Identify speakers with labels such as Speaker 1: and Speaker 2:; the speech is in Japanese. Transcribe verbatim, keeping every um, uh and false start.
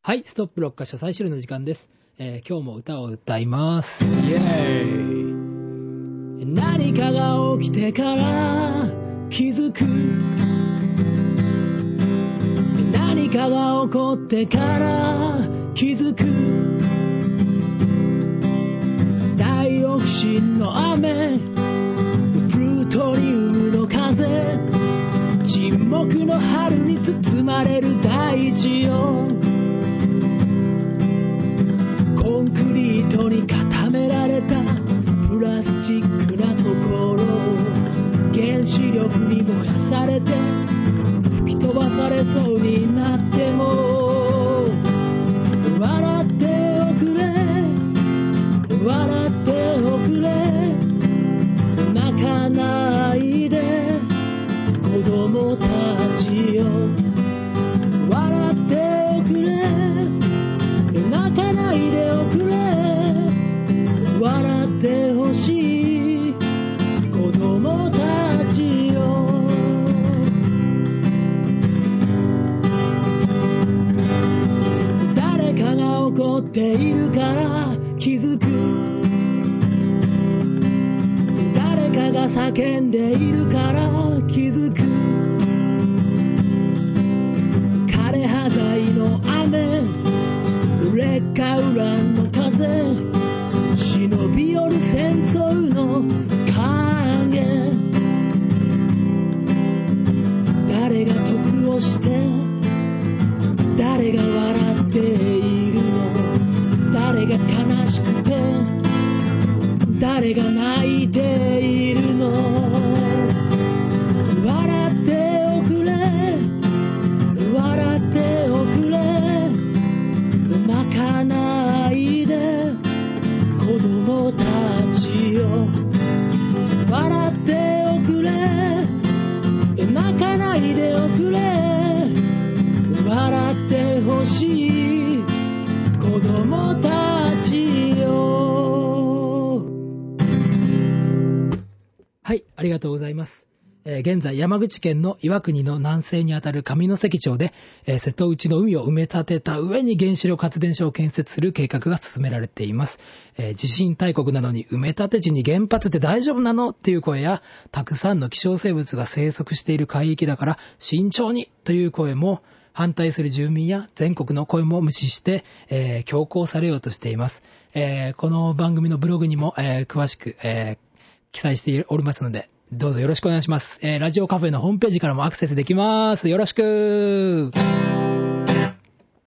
Speaker 1: はい、ストップ六ヶ所最終の時間です。えー、今日も歌を歌います。イエーイ。何かが起きてから気づく。何かが起こってから気づく。ダイオキシンの雨、プルトニウムの風、沈黙の春に包まれる大地よ。コンクリートに固められたプラスチックな心、原子力に燃やされて吹き飛ばされそうになっても、笑っておくれ、笑っておくれ、泣かないで子供たちよ。笑っておくれ、泣かないでおくれ、笑ってほしい子供たちよ。誰かが怒っているから気づく。誰かが叫んでいるから気づく。枯葉剤の雨、劣化ウランの風、忍び寄る戦争の影。誰が得をして誰が笑っているの。誰が悲しくて誰が泣いているの。笑っておくれ、笑っておくれ、泣かないで子供たちよ。笑っておくれ、泣かないでおくれ、笑ってほしい子供たちよ。はい、ありがとうございます。えー、現在山口県の岩国の南西にあたる上関町で、えー、瀬戸内の海を埋め立てた上に原子力発電所を建設する計画が進められています。えー、地震大国なのに埋め立て地に原発って大丈夫なのっていう声や、たくさんの希少生物が生息している海域だから慎重にという声も、反対する住民や全国の声も無視して、えー、強行されようとしています。えー、この番組のブログにも、えー、詳しく、えー、記載しておりますので、どうぞよろしくお願いします。えー、ラジオカフェのホームページからもアクセスできます。よろしく。